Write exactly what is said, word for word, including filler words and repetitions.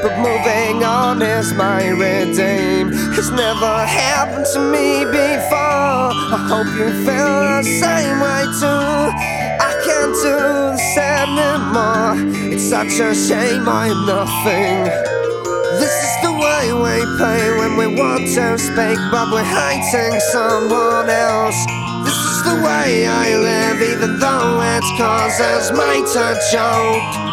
but moving on is my redeem. It's never happened to me before. I hope you feel the same way too. I can't do this anymore. It's such a shame I'm nothing. This is the way we play when we want to speak, but we're hating someone else. This is the way I live, even though it causes me to choke.